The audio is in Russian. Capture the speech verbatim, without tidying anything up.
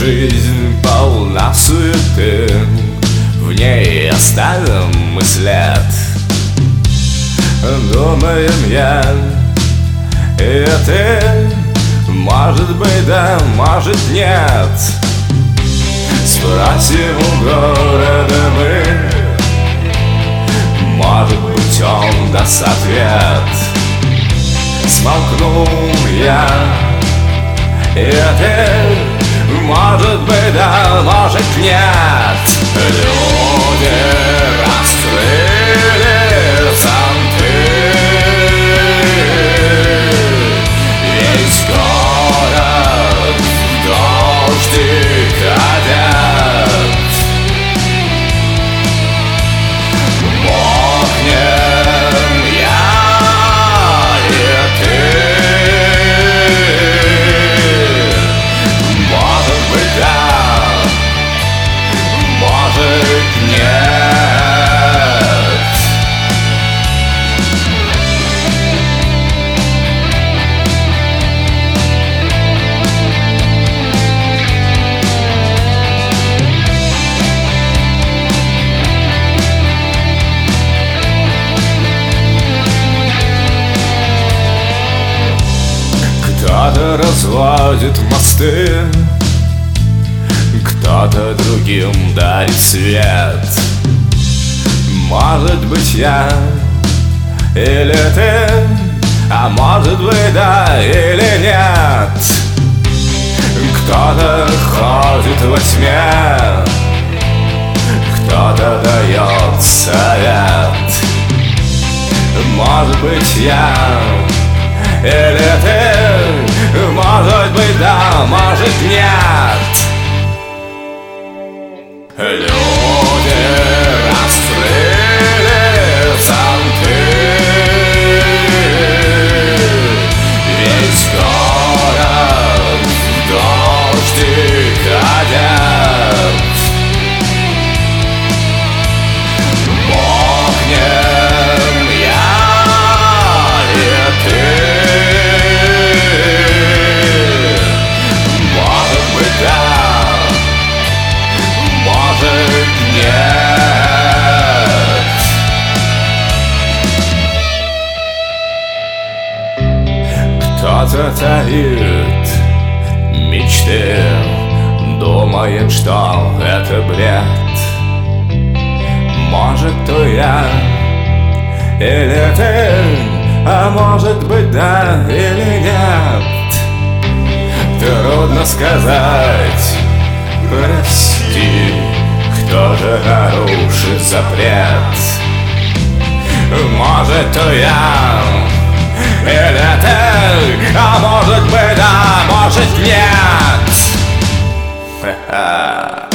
жизнь полна суеты, в ней оставим мы след. Думаем я и ты, может быть да, может нет. Спросим у города мы, может быть он даст ответ. Смолкнул я и ты, может быть да, может нет. Люди раскрыли зонты, весь город в дождик одет. Мокнем я и ты, может быть да, может нет. Кто-то разводит мосты, кто-то другим дарит свет. Может быть я или ты, а может быть да или нет. Кто-то ходит во тьме, кто-то дает совет. Может быть я или ты, может быть да, может нет. Люди раскрыли зонты, весь город в дождик одет. Мокнем я и ты, кто-то таит мечты, думает, что это бред. Может, то я или ты, а может быть да или нет. Трудно сказать, прости, кто же нарушит запрет. Может, то я или ты, а может быть да, может нет. Ха-ха.